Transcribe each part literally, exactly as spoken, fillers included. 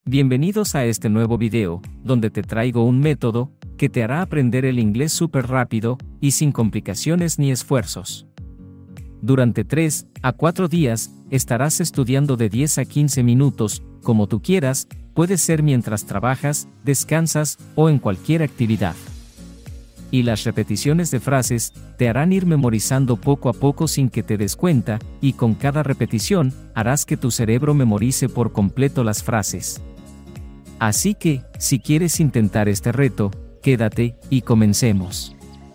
Bienvenidos a este nuevo video, donde te traigo un método que te hará aprender el inglés súper rápido y sin complicaciones ni esfuerzos. Durante tres a cuatro días, estarás estudiando de diez a quince minutos, como tú quieras, puede ser mientras trabajas, descansas o en cualquier actividad. Y las repeticiones de frases te harán ir memorizando poco a poco sin que te des cuenta, y con cada repetición, harás que tu cerebro memorice por completo las frases. Así que, si quieres intentar este reto, quédate y comencemos.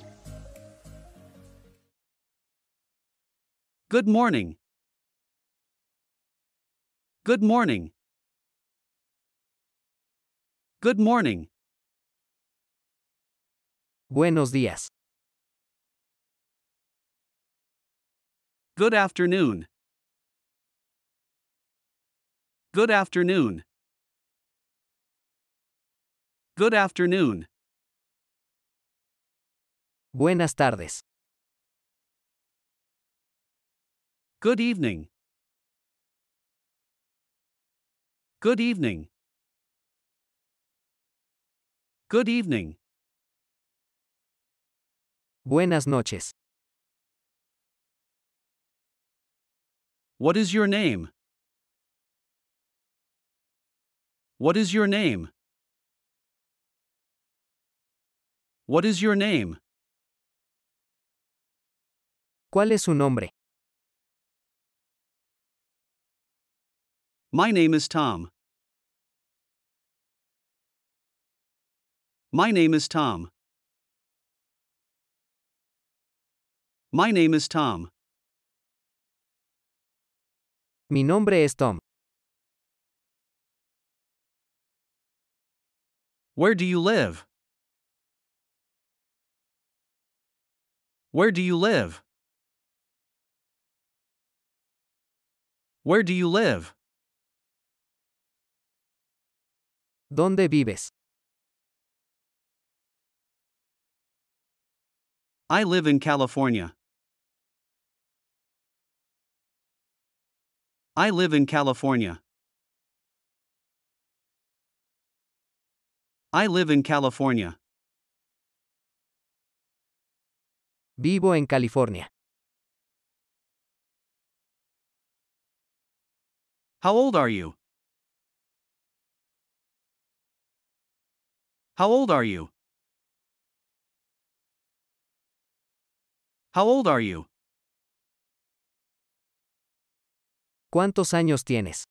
Good morning. Good morning. Good morning. Buenos días. Good afternoon. Good afternoon. Good afternoon. Buenas tardes. Good evening. Good evening. Good evening. Buenas noches. What is your name? What is your name? What is your name? ¿Cuál es su nombre? My name is Tom. My name is Tom. My name is Tom. Mi nombre es Tom. Where do you live? Where do you live? Where do you live? ¿Dónde vives? I live in California. I live in California. I live in California. Vivo en California. How old are you? How old are you? How old are you? ¿Cuántos años tienes?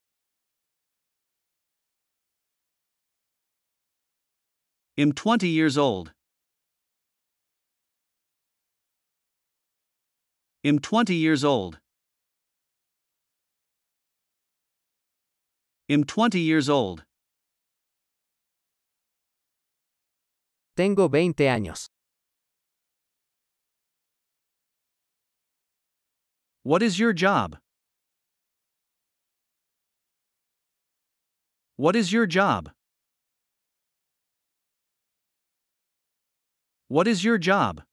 I'm twenty years old. I'm twenty years old. I'm twenty years old. Tengo veinte años. What is your job? What is your job? What is your job?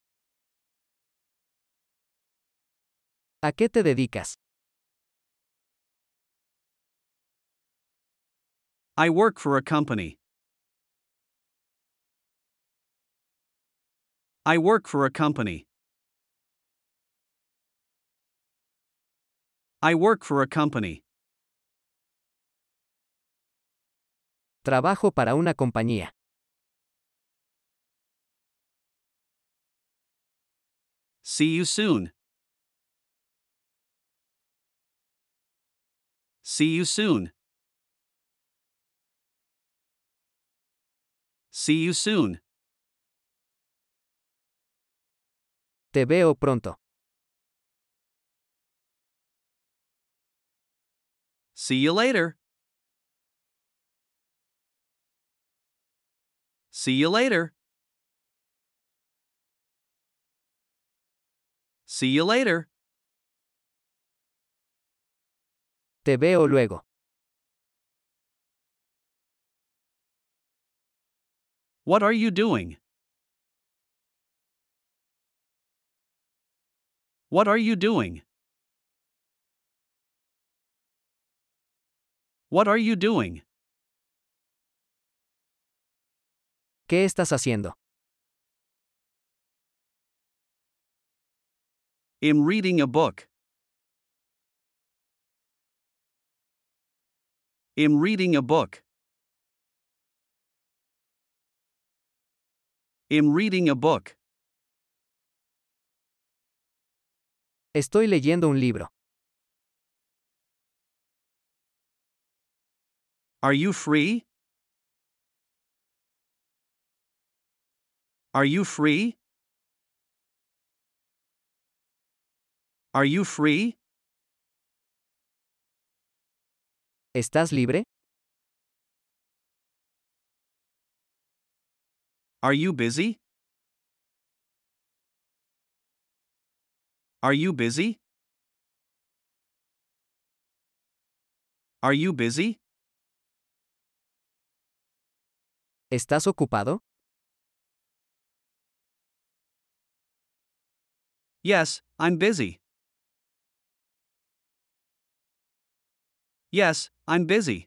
¿A qué te dedicas? I work for a company. I work for a company. I work for a company. Trabajo para una compañía. See you soon. See you soon. See you soon. Te veo pronto. See you later. See you later. See you later. Te veo luego. What are you doing? What are you doing? What are you doing? ¿Qué estás haciendo? I'm reading a book. I'm reading a book. I'm reading a book. Estoy leyendo un libro. Are you free? Are you free? Are you free? ¿Estás libre? Are you busy? Are you busy? Are you busy? ¿Estás ocupado? Yes, I'm busy. Yes, I'm busy.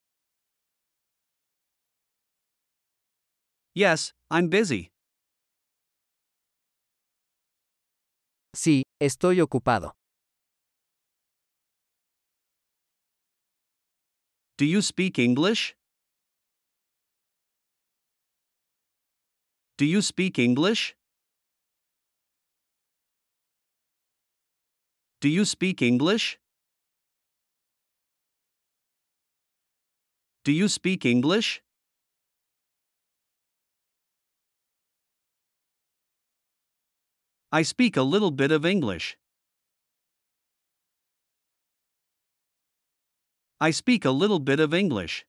Yes, I'm busy. Sí, estoy ocupado. Do you speak English? Do you speak English? Do you speak English? Do you speak English? I speak a little bit of English. I speak a little bit of English.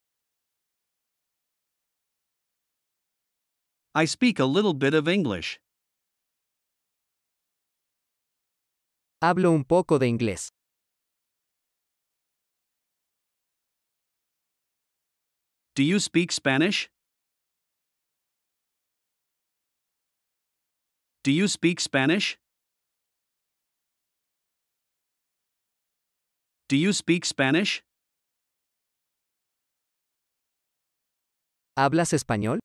I speak a little bit of English. Hablo un poco de inglés. Do you speak Spanish? Do you speak Spanish? Do you speak Spanish? ¿Hablas español?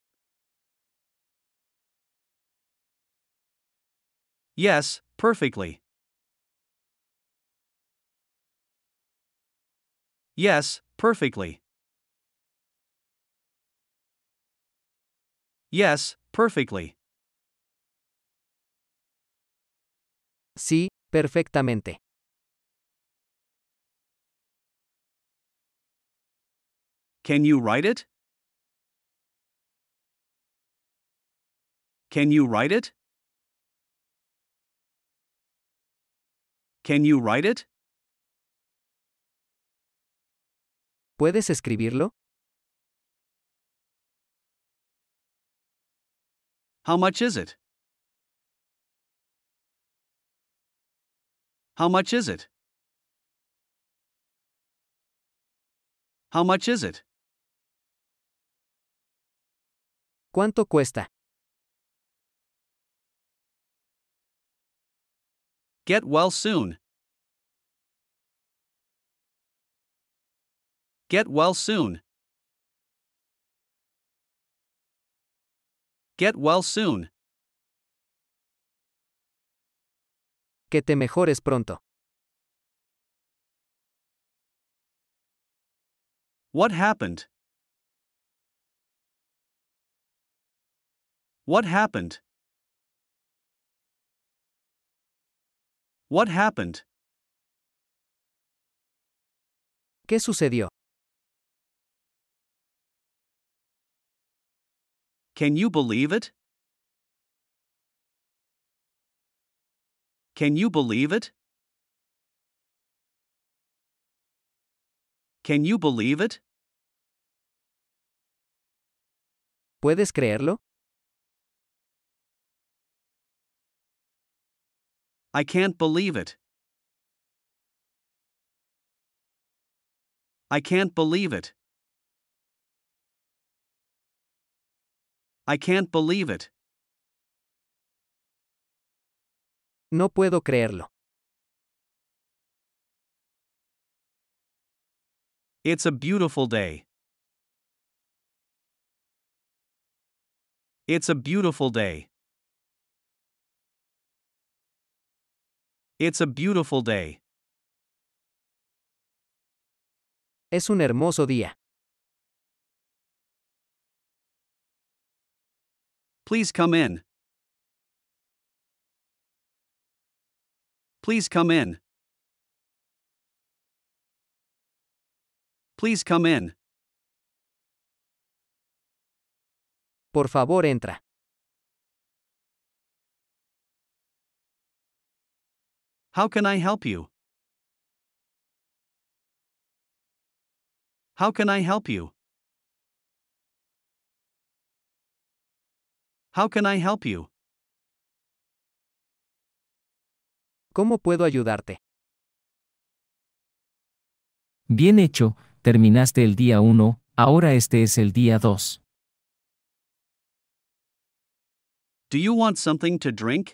Yes, perfectly. Yes, perfectly. Yes, perfectly. Sí, perfectamente. Can you write it? Can you write it? Can you write it? ¿Puedes escribirlo? How much is it? How much is it? How much is it? ¿Cuánto cuesta? Get well soon. Get well soon. Get well soon. Que te mejores pronto. What happened? What happened? What happened? ¿Qué sucedió? Can you believe it? Can you believe it? Can you believe it? ¿Puedes creerlo? I can't believe it. I can't believe it. I can't believe it. No puedo creerlo. It's a beautiful day. It's a beautiful day. It's a beautiful day. Es un hermoso día. Please come in. Please come in. Please come in. Por favor, entra. How can I help you? How can I help you? How can I help you? ¿Cómo puedo ayudarte? Bien hecho, terminaste el día uno, ahora este es el día dos. Do you want something to drink?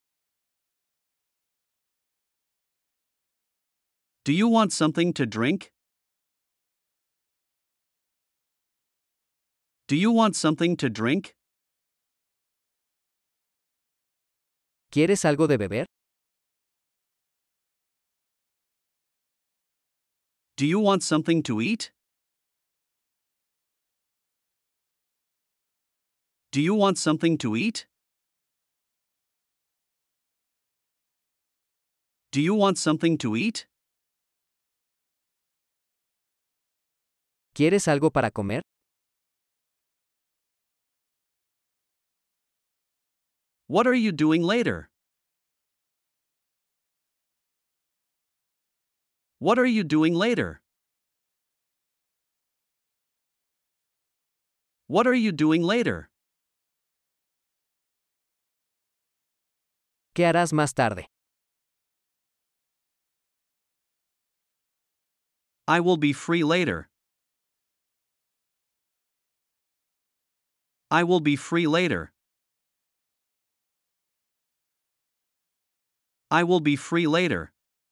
Do you want something to drink? Do you want something to drink? ¿Quieres algo de beber? Do you want something to eat? Do you want something to eat? Do you want something to eat? ¿Quieres algo para comer? What are you doing later? What are you doing later? What are you doing later? ¿Qué harás más tarde? I will be free later. I will be free later. I will be free later.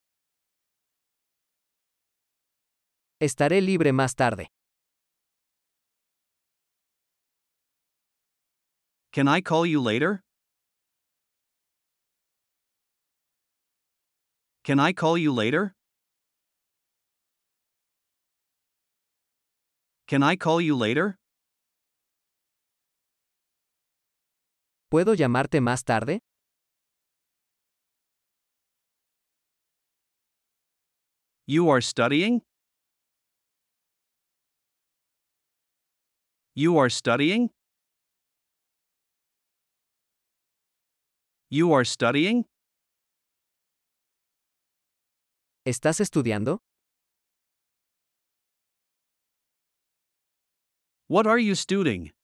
Estaré libre más tarde. Can I call you later? Can I call you later? Can I call you later? ¿Puedo llamarte más tarde? You are studying? You are studying? You are studying? ¿Estás estudiando? What are you studying?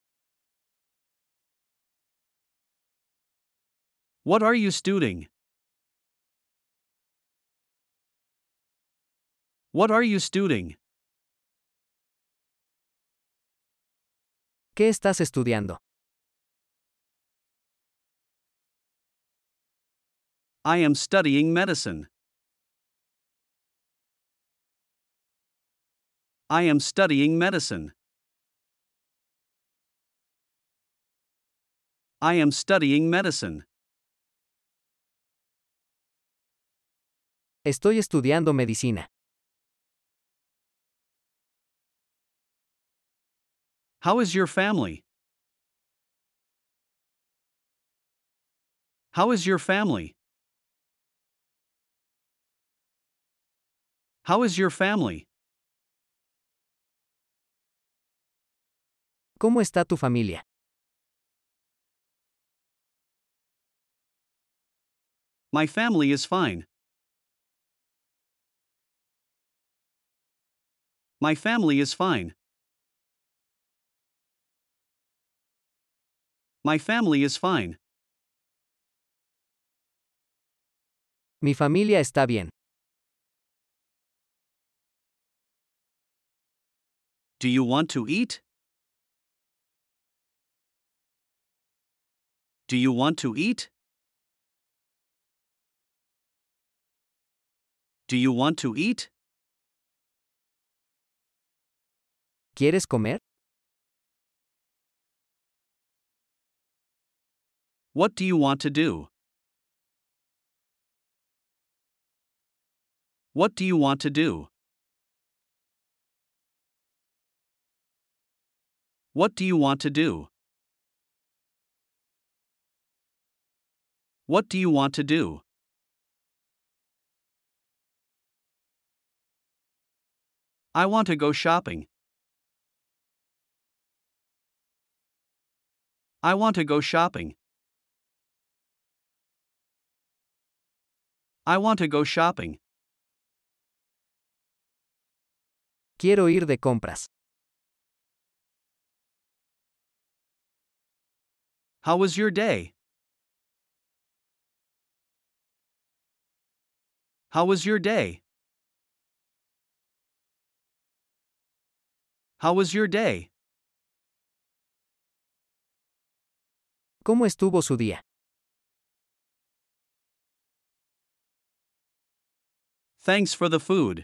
What are you studying? What are you studying? ¿Qué estás estudiando? I am studying medicine. I am studying medicine. I am studying medicine. Estoy estudiando medicina. How is your family? How is your family? How is your family? ¿Cómo está tu familia? My family is fine. My family is fine. My family is fine. Mi familia está bien. Do you want to eat? Do you want to eat? Do you want to eat? ¿Quieres comer? What do you want to do? What do you want to do? What do you want to do? What do you want to do? I want to go shopping. I want to go shopping. I want to go shopping. Quiero ir de compras. How was your day? How was your day? How was your day? ¿Cómo estuvo su día? Thanks for the food.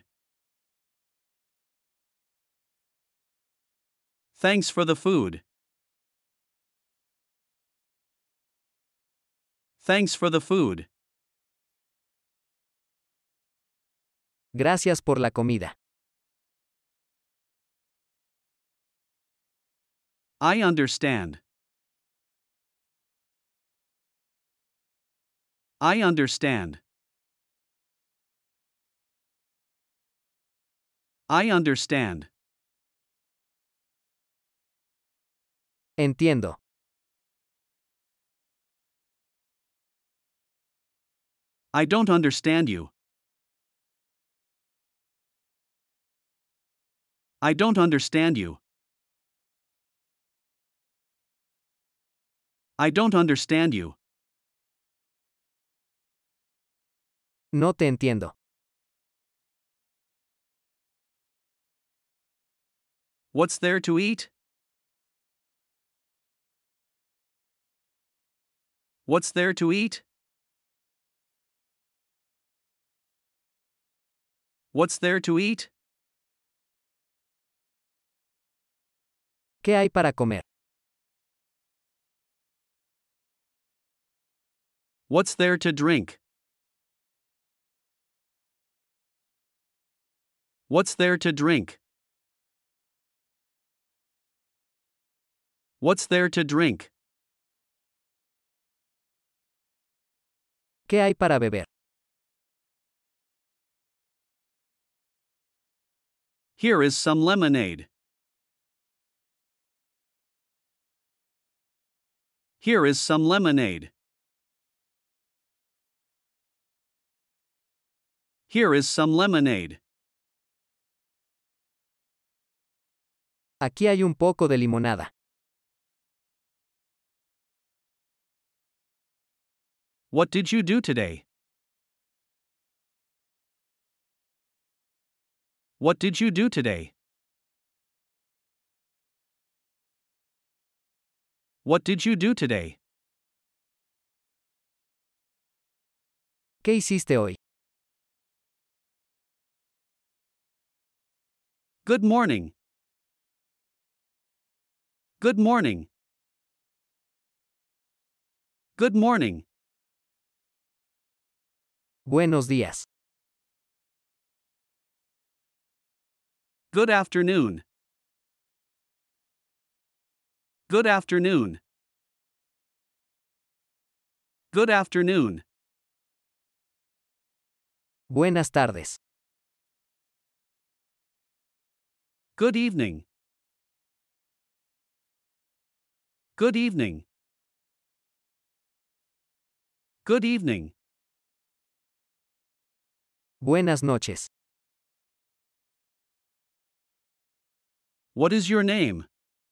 Thanks for the food. Thanks for the food. Gracias por la comida. I understand. I understand. I understand. Entiendo. I don't understand you. I don't understand you. I don't understand you. No te entiendo. What's there to eat? What's there to eat? What's there to eat? ¿Qué hay para comer? What's there to drink? What's there to drink? What's there to drink? ¿Qué hay para beber? Here is some lemonade. Here is some lemonade. Here is some lemonade. Aquí hay un poco de limonada. What did you do today? What did you do today? What did you do today? ¿Qué hiciste hoy? Good morning. Good morning. Good morning. Buenos días. Good afternoon. Good afternoon. Good afternoon. Buenas tardes. Good evening. Good evening. Good evening. Buenas noches. What is your name?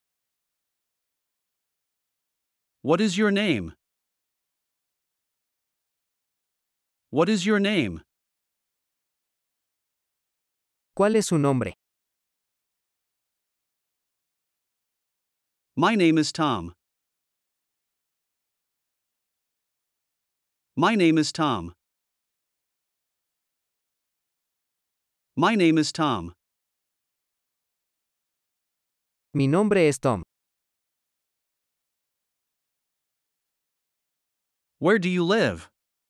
What is your name? What is your name? ¿Cuál es su nombre? My name is Tom. My name is Tom. My name is Tom. Mi nombre es Tom. Where do you live?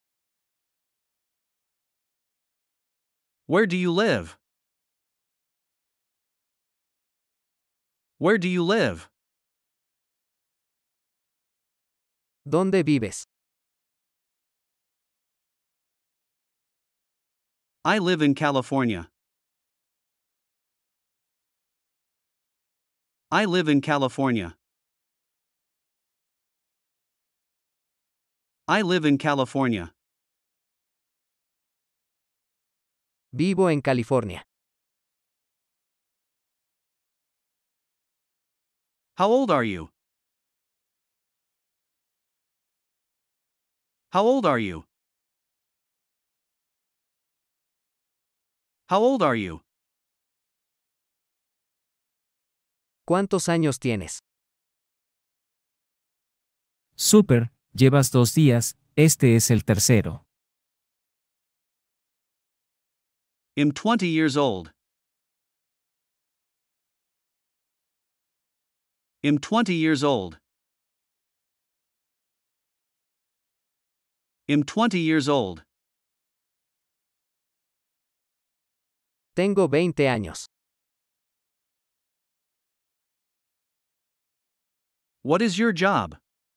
Where do you live? Where do you live? ¿Dónde vives? I live in California. I live in California. I live in California. Vivo en California. How old are you? How old are you? How old are you? ¿Cuántos años tienes? Super, llevas dos días, este es el tercero. I'm twenty years old. I'm twenty years old. I'm twenty years old. Tengo veinte años. What is your job?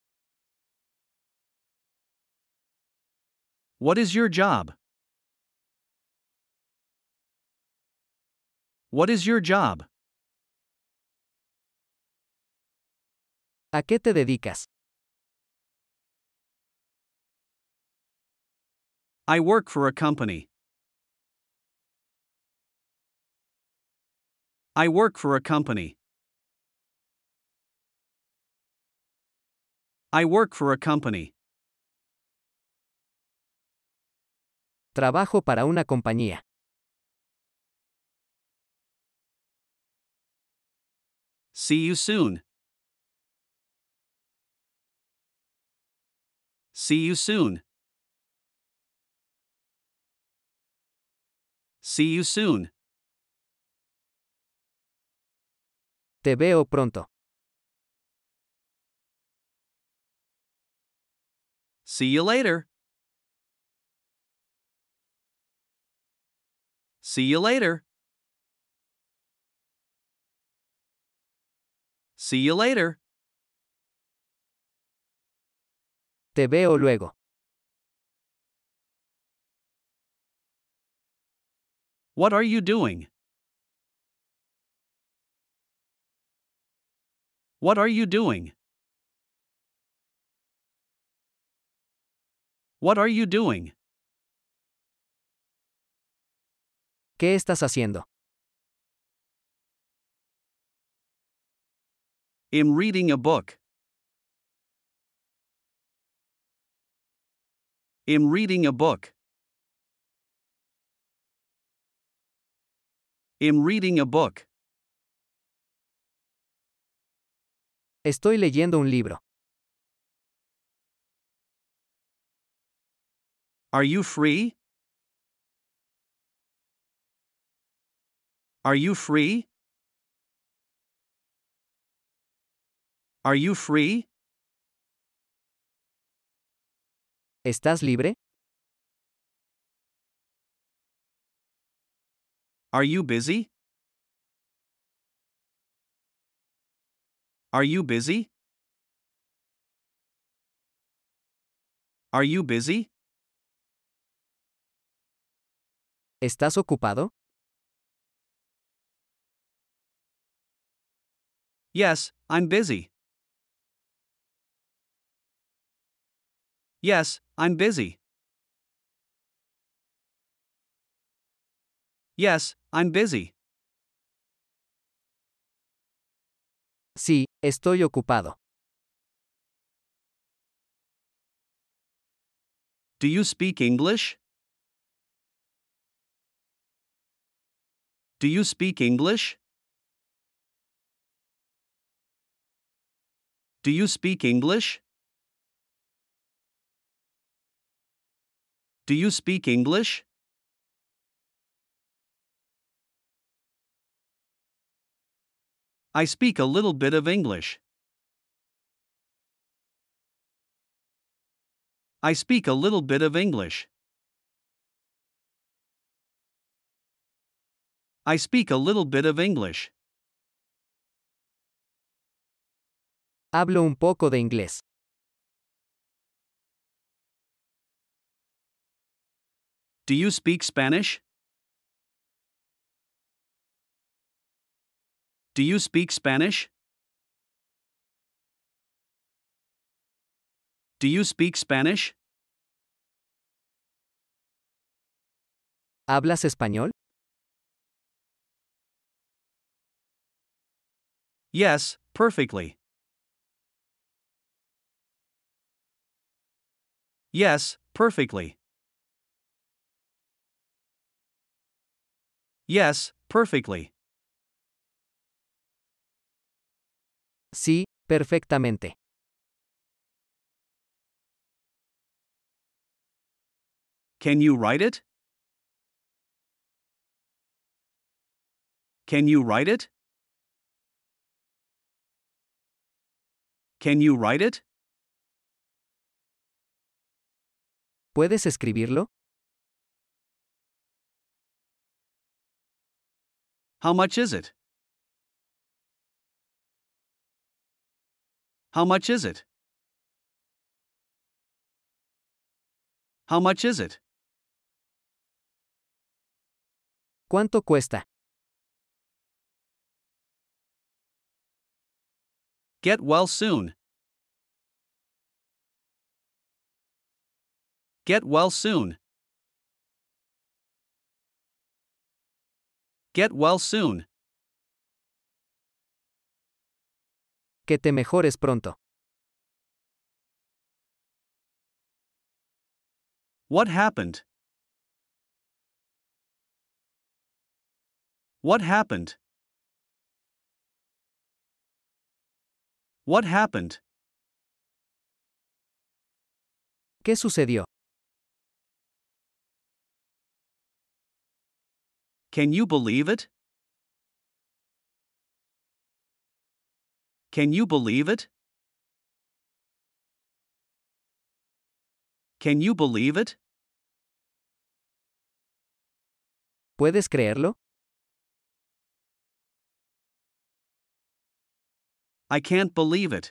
What is your job? What is your job? ¿A qué te dedicas? I work for a company. I work for a company. I work for a company. Trabajo para una compañía. See you soon. See you soon. See you soon. Te veo pronto. See you later. See you later. See you later. Te veo luego. What are you doing? What are you doing? What are you doing? ¿Qué estás haciendo? I'm reading a book. I'm reading a book. I'm reading a book. Estoy leyendo un libro. Are you free? Are you free? Are you free? ¿Estás libre? Are you busy? Are you busy? Are you busy? ¿Estás ocupado? Yes, I'm busy. Yes, I'm busy. Yes, I'm busy. Sí, estoy ocupado. Do you speak English? Do you speak English? Do you speak English? Do you speak English? I speak a little bit of English. I speak a little bit of English. I speak a little bit of English. Hablo un poco de inglés. Do you speak Spanish? Do you speak Spanish? Do you speak Spanish? ¿Hablas español? Yes, perfectly. Yes, perfectly. Yes, perfectly. Sí, perfectamente. Can you write it? Can you write it? Can you write it? ¿Puedes escribirlo? How much is it? How much is it? How much is it? ¿Cuánto cuesta? Get well soon. Get well soon. Get well soon. Que te mejores pronto. What happened? What happened? What happened? ¿Qué sucedió? Can you believe it? Can you believe it? Can you believe it? ¿Puedes creerlo? I can't believe it.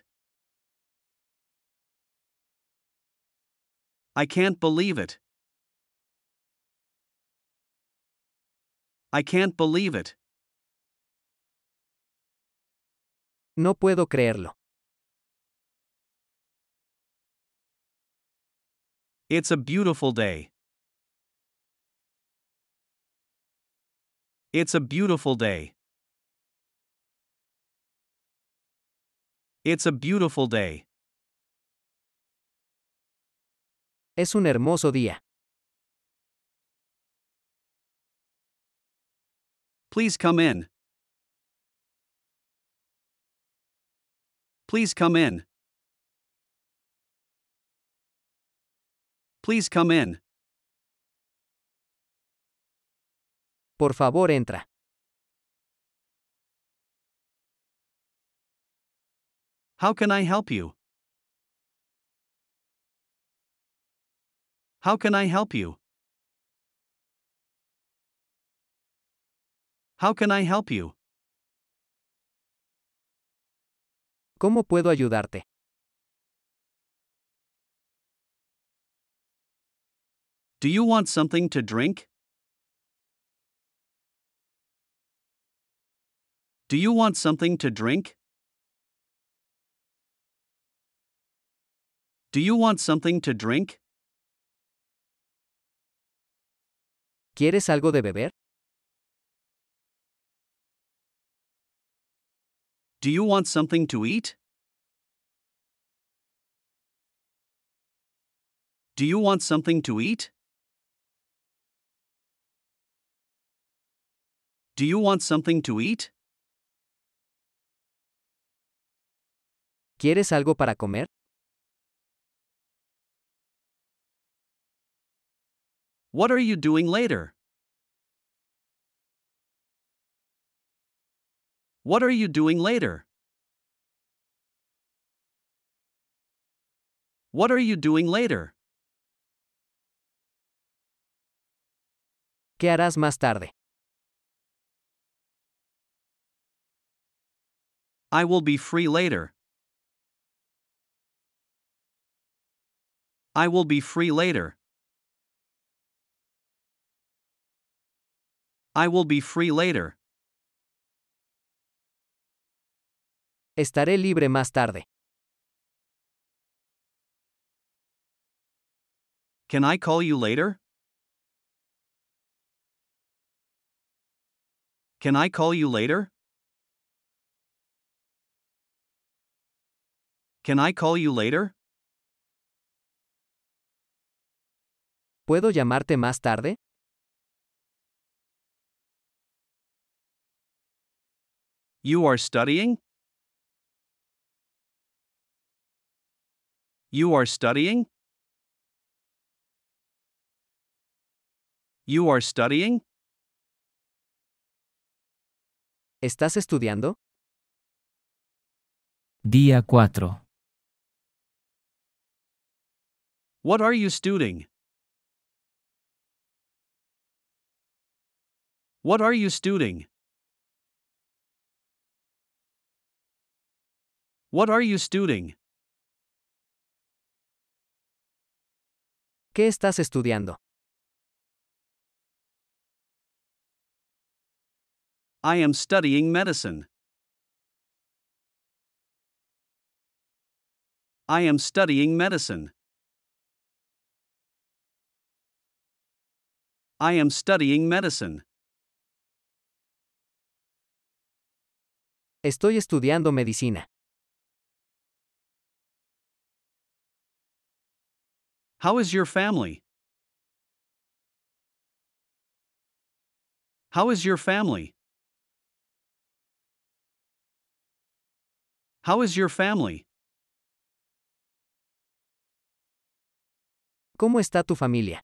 I can't believe it. I can't believe it. No puedo creerlo. It's a beautiful day. It's a beautiful day. It's a beautiful day. Es un hermoso día. Please come in. Please come in. Please come in. Por favor, entra. How can I help you? How can I help you? How can I help you? ¿Cómo puedo ayudarte? Do you want something to drink? Do you want something to drink? Do you want something to drink? ¿Quieres algo de beber? Do you want something to eat? Do you want something to eat? Do you want something to eat? ¿Quieres algo para comer? What are you doing later? What are you doing later? What are you doing later? ¿Qué harás más tarde? I will be free later. I will be free later. I will be free later. Estaré libre más tarde. Can I call you later? Can I call you later? Can I call you later? ¿Puedo llamarte más tarde? You are studying? You are studying? You are studying? ¿Estás estudiando? Día cuatro. What are you studying? What are you studying? What are you studying? ¿Qué estás estudiando? I am studying medicine. I am studying medicine. I am studying medicine. Estoy estudiando medicina. How is your family? How is your family? How is your family? ¿Cómo está tu familia?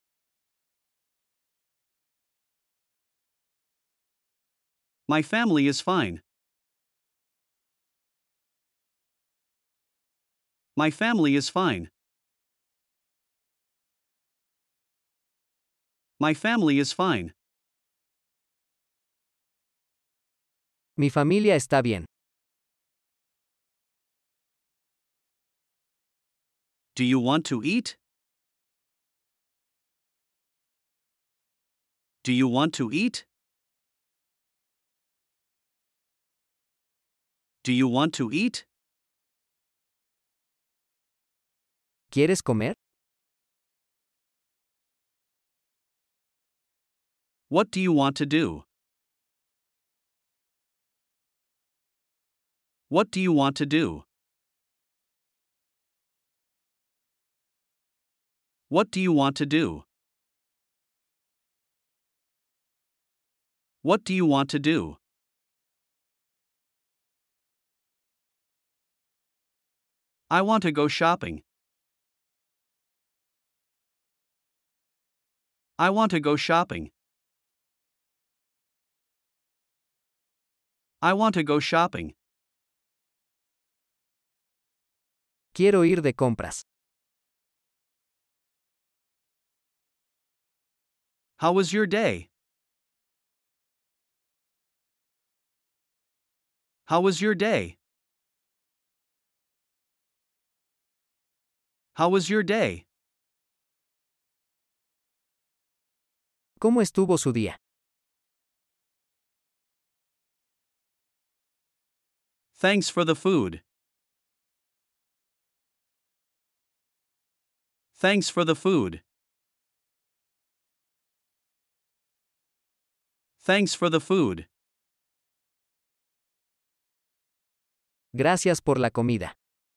My family is fine. My family is fine. My family is fine. Mi familia está bien. Do you want to eat? Do you want to eat? Do you want to eat? ¿Quieres comer? What do you want to do? What do you want to do? What do you want to do? What do you want to do? I want to go shopping. I want to go shopping. I want to go shopping. Quiero ir de compras. How was your day? How was your day? How was your day? ¿Cómo estuvo su día? Thanks for the food. Thanks for the food. Thanks for the food. Gracias por la comida.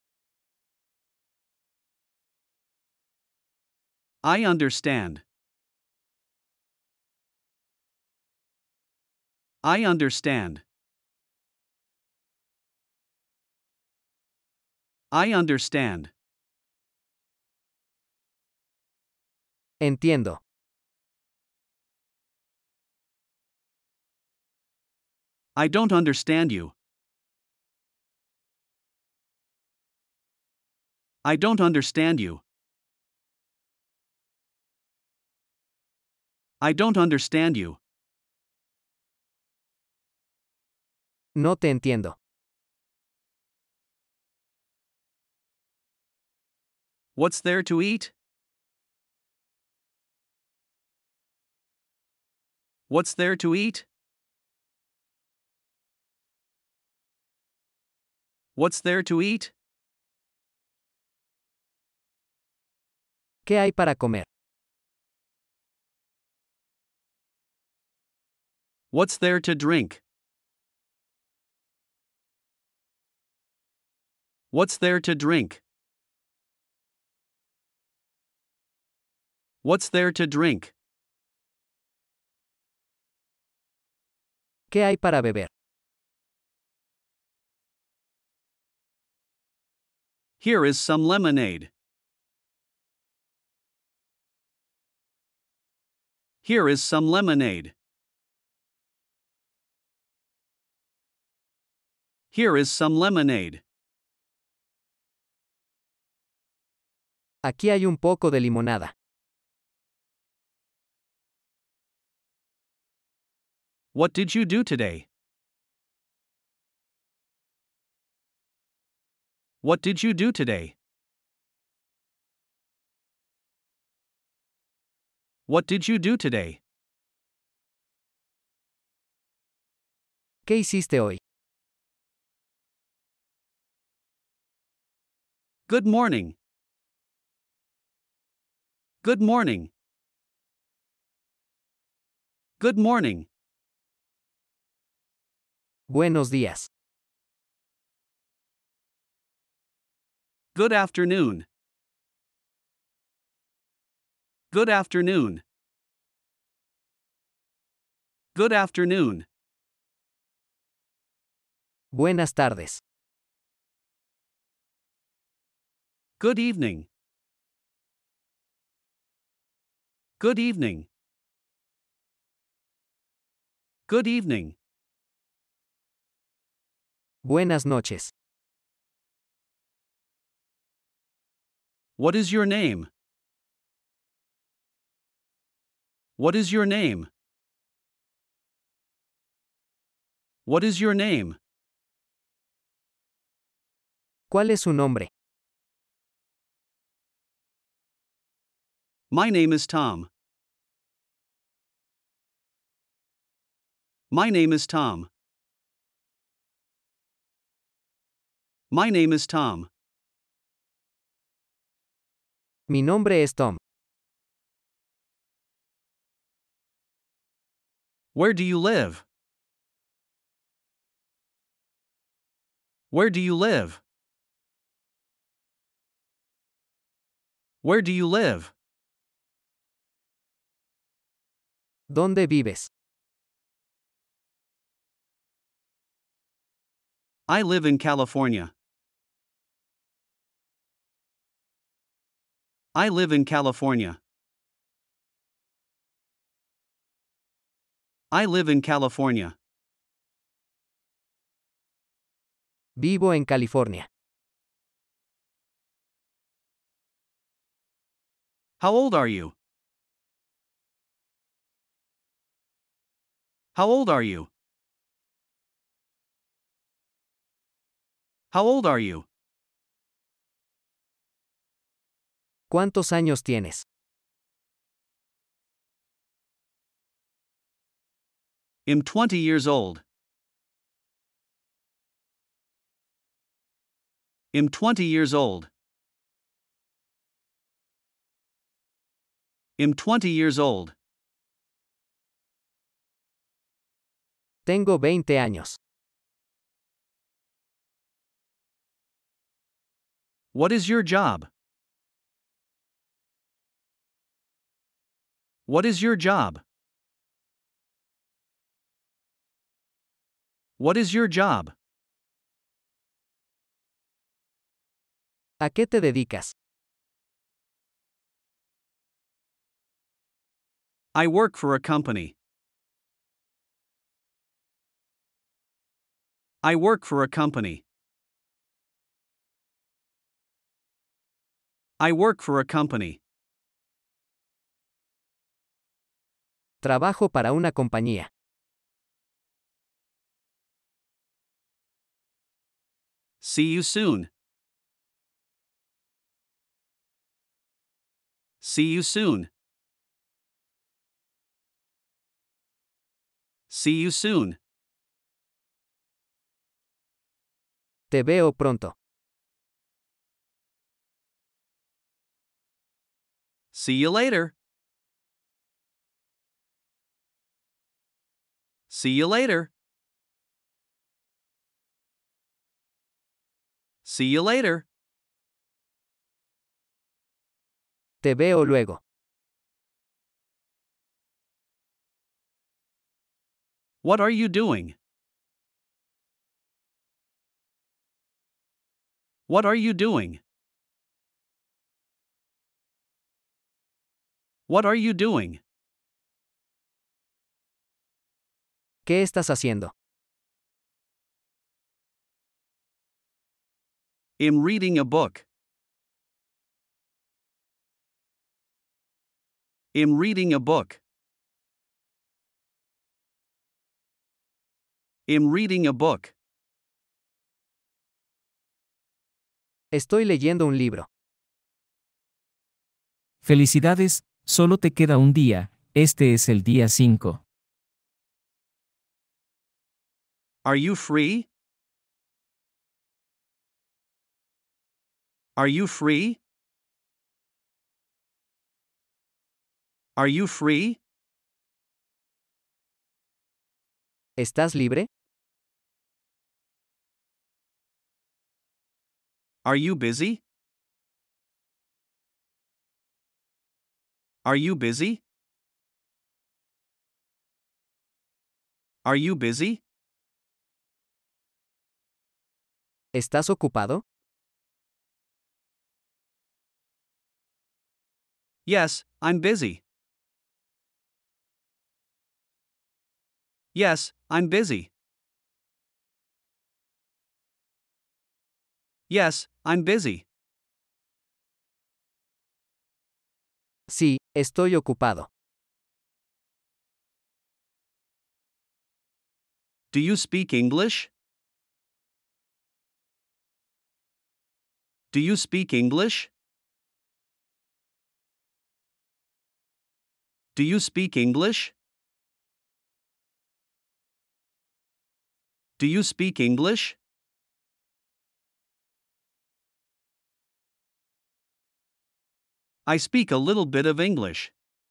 I understand. I understand. I understand. Entiendo. I don't understand you. I don't understand you. I don't understand you. No te entiendo. What's there to eat? What's there to eat? What's there to eat? ¿Qué hay para comer? What's there to drink? What's there to drink? What's there to drink? ¿Qué hay para beber? Here is some lemonade. Here is some lemonade. Here is some lemonade. Aquí hay un poco de limonada. What did you do today? What did you do today? What did you do today? ¿Qué hiciste hoy? Good morning. Good morning. Good morning. Buenos días. Good afternoon. Good afternoon. Good afternoon. Buenas tardes. Good evening. Good evening. Good evening. Buenas noches. What is your name? What is your name? What is your name? ¿Cuál es su nombre? My name is Tom. My name is Tom. My name is Tom. Mi nombre es Tom. Where do you live? Where do you live? Where do you live? ¿Dónde vives? I live in California. I live in California. I live in California. Vivo en California. How old are you? How old are you? How old are you? ¿Cuántos años tienes? I'm twenty years old. I'm twenty years old. I'm twenty years old. Tengo veinte años. What is your job? What is your job? What is your job? ¿A qué te dedicas? I work for a company. I work for a company. I work for a company. Trabajo para una compañía. See you soon. See you soon. See you soon. Te veo pronto. See you later. See you later. See you later. Te veo luego. What are you doing? What are you doing? What are you doing? ¿Qué estás haciendo? I'm reading a book. I'm reading a book. I'm reading a book. Estoy leyendo un libro. Felicidades, solo te queda un día, este es el día cinco. Are you free? Are you free? Are you free? ¿Estás libre? Are you busy? Are you busy? Are you busy? ¿Estás ocupado? Yes, I'm busy. Yes, I'm busy. Yes, I'm busy. Sí, estoy ocupado. Do you speak English? Do you speak English? Do you speak English? Do you speak English? I speak a little bit of English.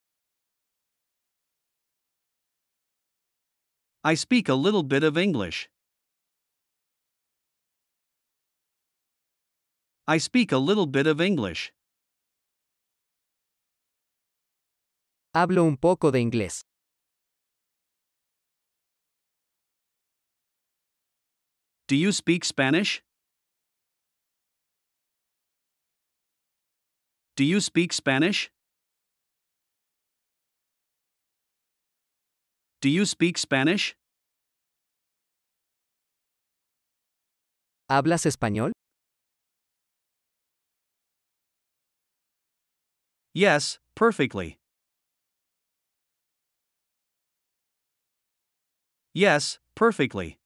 I speak a little bit of English. I speak a little bit of English. Hablo un poco de inglés. Do you speak Spanish? Do you speak Spanish? Do you speak Spanish? ¿Hablas español? Yes, perfectly. Yes, perfectly.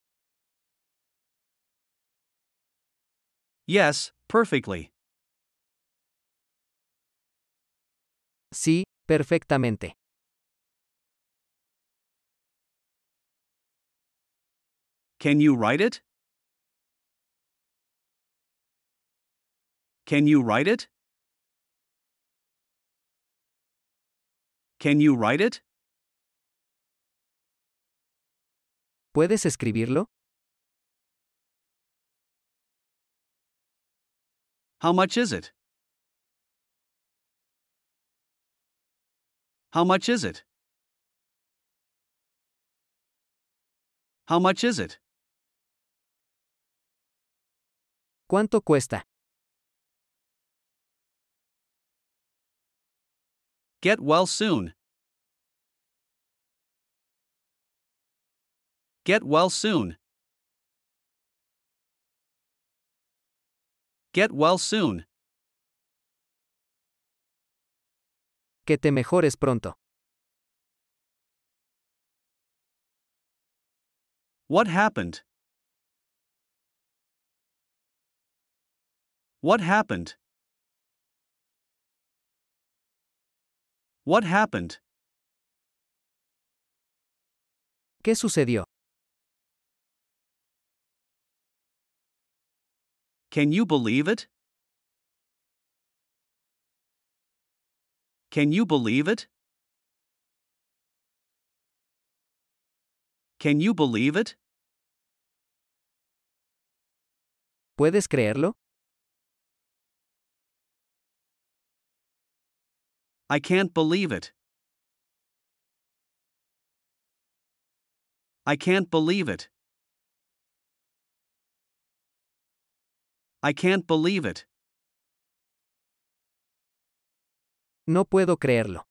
Yes, perfectly. Sí, perfectamente. Can you write it? Can you write it? Can you write it? ¿Puedes escribirlo? How much is it? How much is it? How much is it? ¿Cuánto cuesta? Get well soon. Get well soon. Get well soon. Que te mejores pronto. What happened? What happened? What happened? ¿Qué sucedió? Can you believe it? Can you believe it? Can you believe it? ¿Puedes creerlo? I can't believe it. I can't believe it. I can't believe it. No puedo creerlo.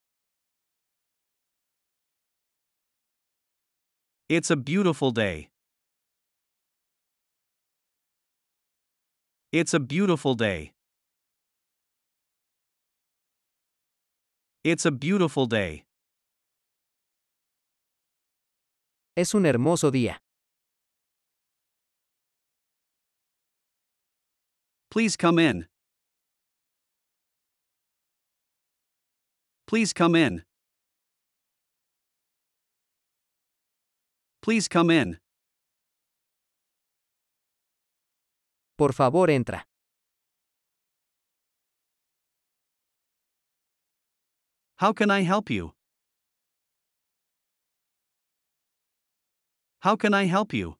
It's a beautiful day. It's a beautiful day. It's a beautiful day. Es un hermoso día. Please come in. Please come in. Please come in. Por favor, entra. How can I help you? How can I help you?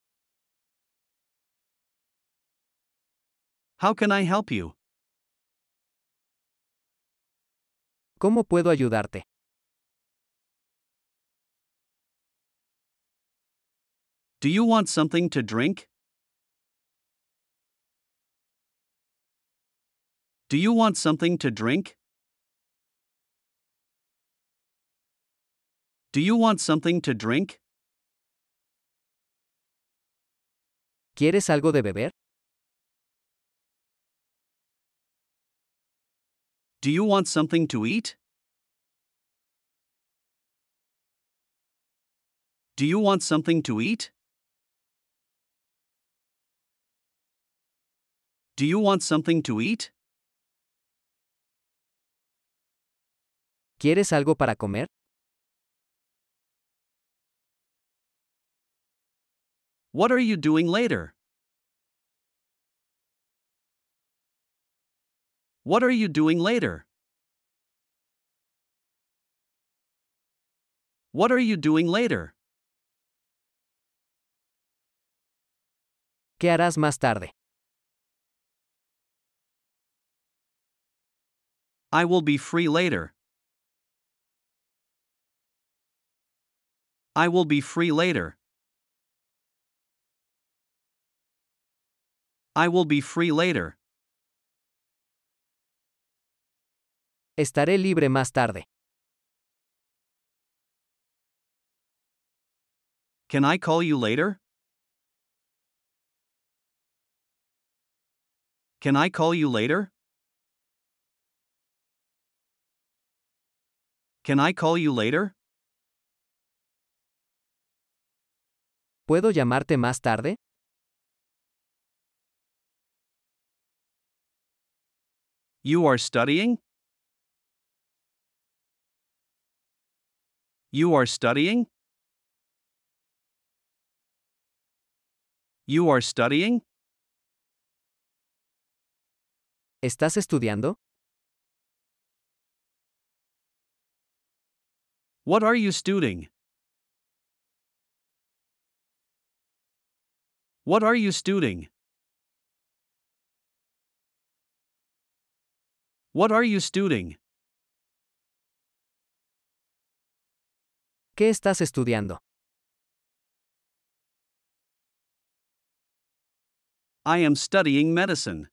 How can I help you? ¿Cómo puedo ayudarte? Do you want something to drink? Do you want something to drink? Do you want something to drink? ¿Quieres algo de beber? Do you want something to eat? Do you want something to eat? Do you want something to eat? ¿Quieres algo para comer? What are you doing later? What are you doing later? What are you doing later? ¿Qué harás más tarde? I will be free later. I will be free later. I will be free later. Estaré libre más tarde. Can I call you later? Can I call you later? Can I call you later? ¿Puedo llamarte más tarde? You are studying? You are studying? You are studying? ¿Estás estudiando? What are you studying? What are you studying? What are you studying? ¿Qué estás estudiando? I am studying medicine.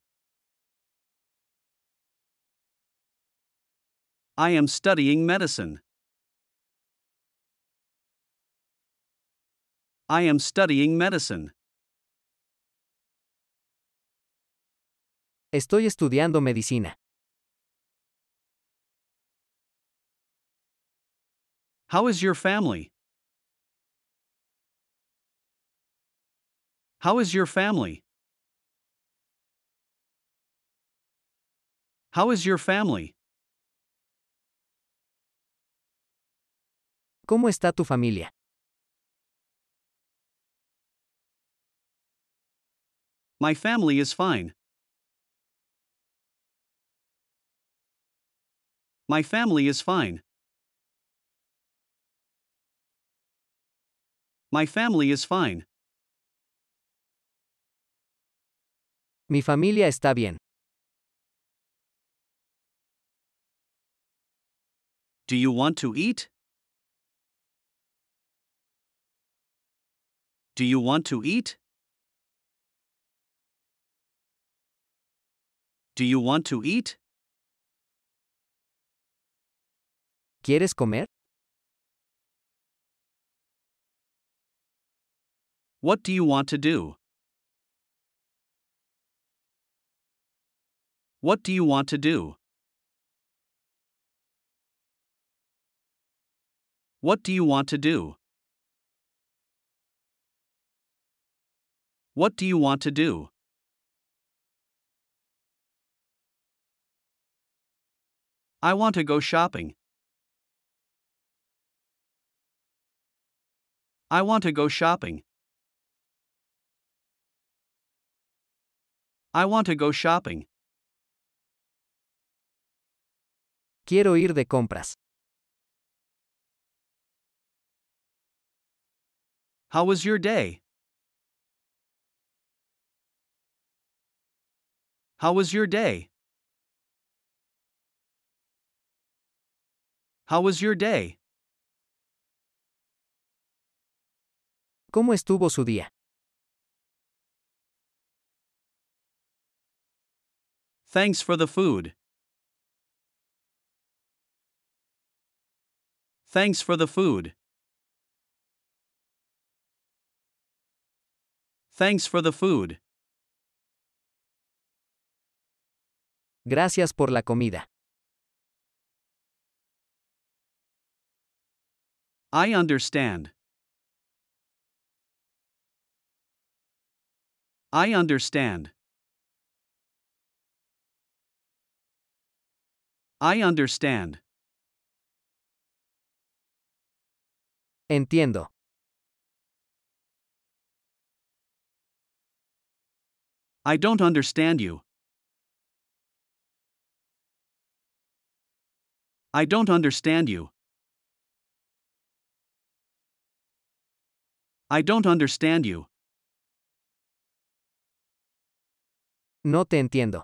I am studying medicine. I am studying medicine. Estoy estudiando medicina. How is your family? How is your family? How is your family? ¿Cómo está tu familia? My family is fine. My family is fine. My family is fine. Mi familia está bien. Do you want to eat? Do you want to eat? Do you want to eat? ¿Quieres comer? What do you want to do? What do you want to do? What do you want to do? What do you want to do? I want to go shopping. I want to go shopping. I want to go shopping. Quiero ir de compras. How was your day? How was your day? How was your day? ¿Cómo estuvo su día? Thanks for the food. Thanks for the food. Thanks for the food. Gracias por la comida. I understand. I understand. I understand. Entiendo. I don't understand you. I don't understand you. I don't understand you. No te entiendo.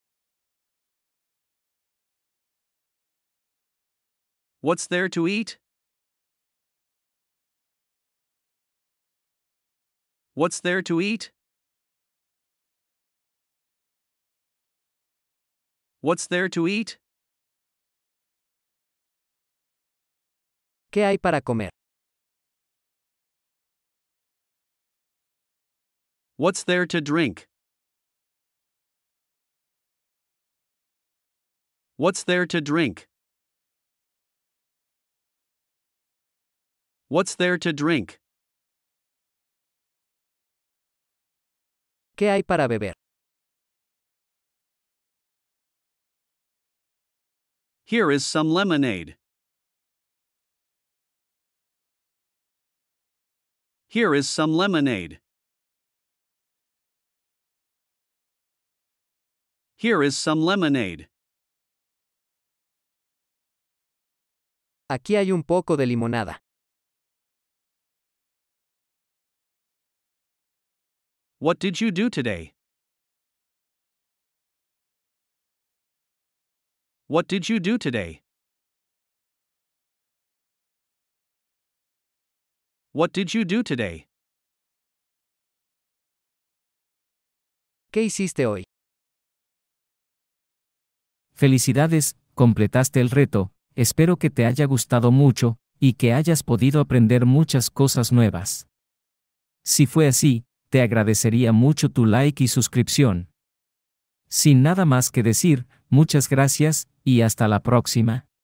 What's there to eat? What's there to eat? What's there to eat? ¿Qué hay para comer? What's there to drink? What's there to drink? What's there to drink? ¿Qué hay para beber? Here is some lemonade. Here is some lemonade. Here is some lemonade. Aquí hay un poco de limonada. What did you do today? What did you do today? What did you do today? ¿Qué hiciste hoy? Felicidades, completaste el reto, espero que te haya gustado mucho, y que hayas podido aprender muchas cosas nuevas. Si fue así, te agradecería mucho tu like y suscripción. Sin nada más que decir, muchas gracias, y hasta la próxima.